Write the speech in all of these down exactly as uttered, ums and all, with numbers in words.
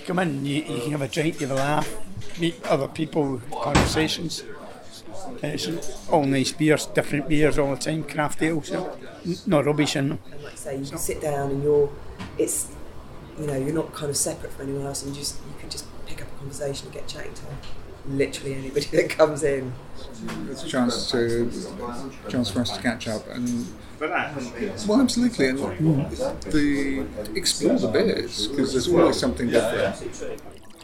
come in, you, you can have a drink, you have a laugh, meet other people, conversations. And it's all nice beers, different beers all the time, craft ales, so no rubbish in them. And like I say, you can sit down and you're, it's, you know, you're not kind of separate from anyone else, and you just you can just pick up a conversation and get chatting to literally anybody that comes in. It's a chance to chance for us to catch up and well, absolutely, and the explore the beers because there's always something different.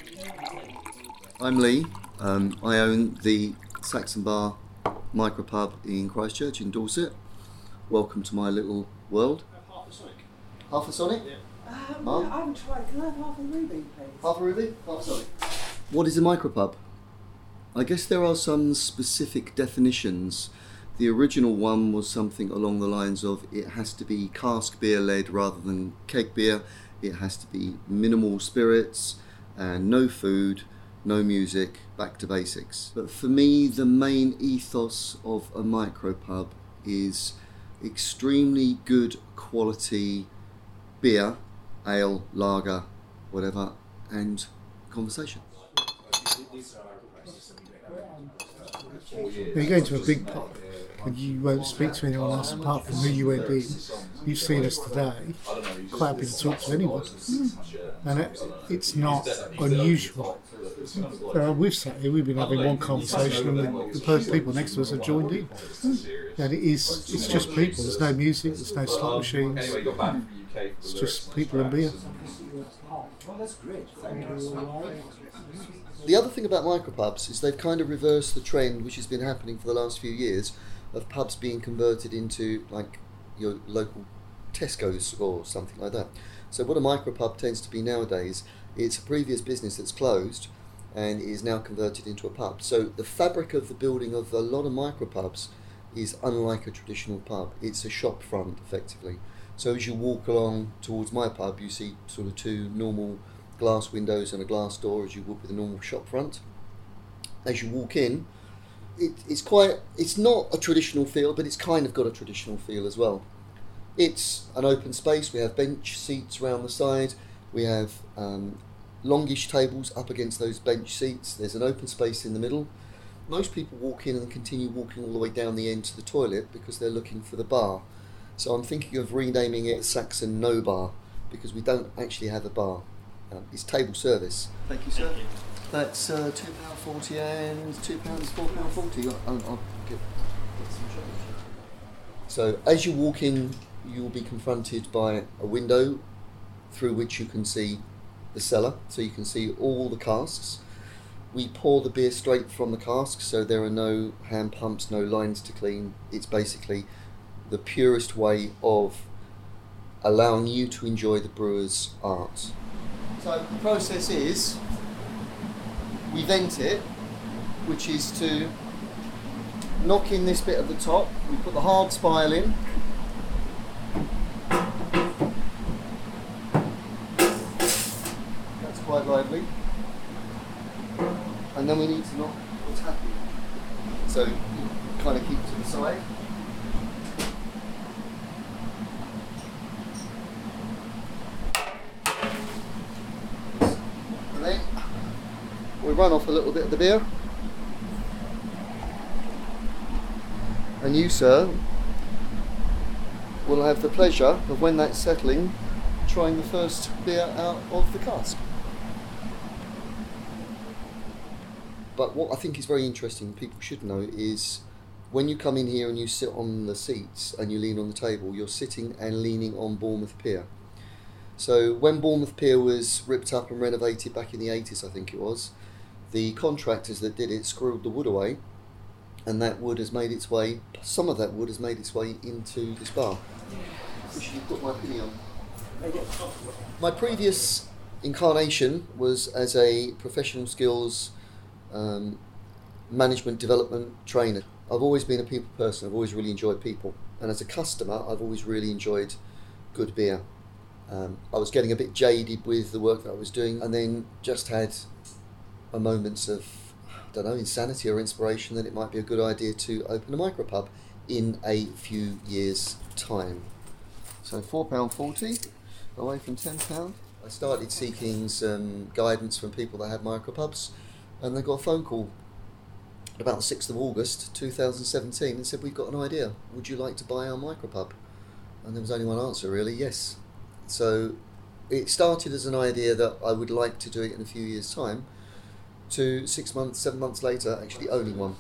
I'm Lee. Um, I own the Saxon Bar Micropub in Christchurch in Dorset. Welcome to my little world. Half a Sonic? Yeah. Um, oh. I haven't tried. Can I have half a Ruby, please? Half a Ruby? Half a Sonic. What is a micropub? I guess there are some specific definitions. The original one was something along the lines of it has to be cask beer led rather than keg beer. It has to be minimal spirits and no food, no music, back to basics. But for me, the main ethos of a micropub is extremely good quality beer, ale, lager, whatever, and conversation. When you go into a big pub and you won't speak to anyone else apart from who you went in, you've seen us today, quite happy to talk to anyone. And it, it's not unusual. Uh, we've sat here, we've been having one conversation and the, the people next to us have joined in. And it is, it's just people, there's no music, there's no slot machines, it's just people and beer. The other thing about micropubs is they've kind of reversed the trend which has been happening for the last few years of pubs being converted into like your local Tesco's or something like that. So what a micropub tends to be nowadays, it's a previous business that's closed and is now converted into a pub. So the fabric of the building of a lot of micropubs is unlike a traditional pub. It's a shop front effectively. So as you walk along towards my pub, you see sort of two normal glass windows and a glass door as you would with a normal shop front. As you walk in, it, it's quite, it's not a traditional feel, but it's kind of got a traditional feel as well. It's an open space, we have bench seats around the side, we have um, longish tables up against those bench seats, there's an open space in the middle. Most people walk in and continue walking all the way down the end to the toilet because they're looking for the bar. So I'm thinking of renaming it Saxon No Bar because we don't actually have a bar. Um, it's table service. Thank you, sir. That's uh, two pounds forty and two pounds, four pounds forty. I'll, I'll get, get some change. So as you walk in, you will be confronted by a window through which you can see the cellar, so you can see all the casks. We pour the beer straight from the casks, so there are no hand pumps, no lines to clean. It's basically the purest way of allowing you to enjoy the brewer's art. So the process is, we vent it, which is to knock in this bit at the top. We put the hard spile in. That's quite lively. And then we need to knock the tap in. So you kind of keep to the side. And then we run off a little bit of the beer. And you, sir, will have the pleasure of, when that's settling, trying the first beer out of the cask. But what I think is very interesting, people should know, is when you come in here and you sit on the seats and you lean on the table, you're sitting and leaning on Bournemouth Pier. So when Bournemouth Pier was ripped up and renovated back in the eighties, I think it was, the contractors that did it screwed the wood away, and that wood has made its way, some of that wood has made its way into this bar. Should you put my penny on? My previous incarnation was as a professional skills um, management development trainer. I've always been a people person, I've always really enjoyed people, and as a customer I've always really enjoyed good beer. Um, I was getting a bit jaded with the work that I was doing, and then just had a moments of, I don't know, insanity or inspiration that it might be a good idea to open a micropub in a few years' time. So four pounds forty away from ten pounds. I started seeking some guidance from people that had micropubs, and they got a phone call about the sixth of August two thousand seventeen and said, we've got an idea, would you like to buy our micropub? And there was only one answer really, yes. So it started as an idea that I would like to do it in a few years' time, to six months, seven months later actually owning one.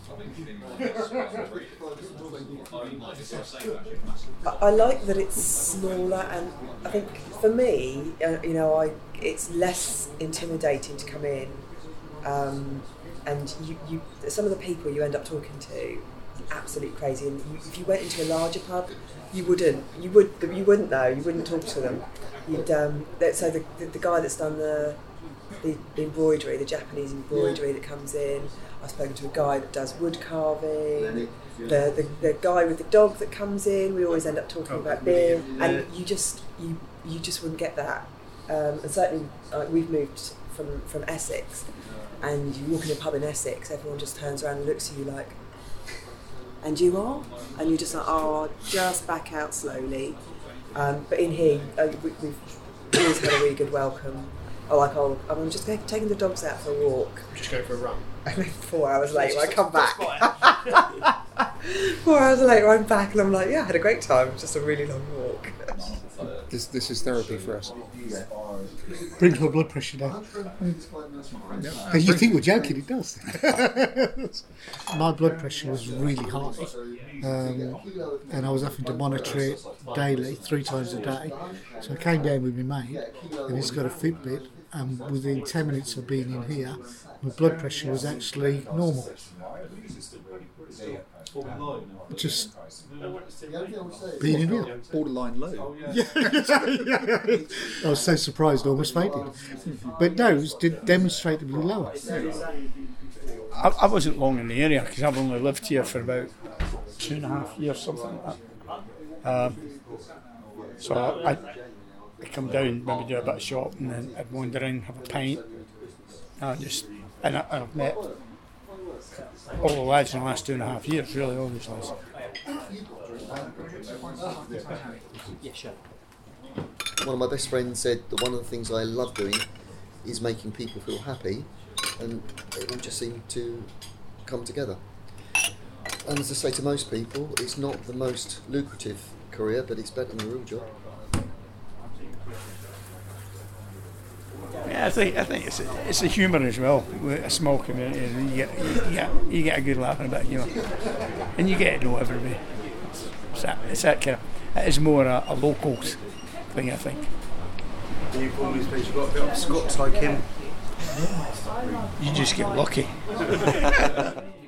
I, I like that it's smaller, and I think for me, uh, you know, I it's less intimidating to come in, um, and you, you some of the people you end up talking to, absolutely crazy. And you, if you went into a larger pub, you wouldn't, you would, you wouldn't know, you wouldn't talk to them. You'd um, that, so the, the the guy that's done the The, the embroidery, the Japanese embroidery that comes in. I've spoken to a guy that does wood carving. The, the the guy with the dog that comes in. We always end up talking about beer, and you just you you just wouldn't get that. Um, and certainly, uh, we've moved from from Essex, and you walk in a pub in Essex, everyone just turns around and looks at you like, "And you are?" And you're just like, "Oh, just back out slowly." Um, but in here, uh, we, we've always had a really good welcome. Oh, like, oh, I'm just going, taking the dogs out for a walk. Just go for a run. And then four hours later, I come back. Four hours later, I'm back, and I'm like, yeah, I had a great time. It was just a really long walk. This this is therapy for us. Brings my blood pressure down. And you think we're joking, it does. My blood pressure was really high, um, and I was having to monitor it daily, three times a day. So I came down with my mate, and he's got a Fitbit, and within ten minutes of being in here, my blood pressure was actually normal. Just being in here. Borderline low. Yeah. I was so surprised, I almost fainted. But no, it was de- demonstrably lower. I, I wasn't long in the area because I've only lived here for about two and a half years, something like that. Um, so I, I'd come down, maybe do a bit of shopping, and I'd wander in, have a pint. I just and, I, and I've met all the lads in the last two and a half years, really, all these lads. Yeah, sure. One of my best friends said that one of the things I love doing is making people feel happy, and it all just seemed to come together. And as I say to most people, it's not the most lucrative career, but it's better than a real job. Yeah, I think I think it's a, it's a humour as well. With a small community, and you get you get you get a good laugh and a bit of humour, and you get to know everybody. It's that, it's that kind of, it is more a, a locals thing, I think. Do you call these places you've got a bit of Scots like him? You just get lucky.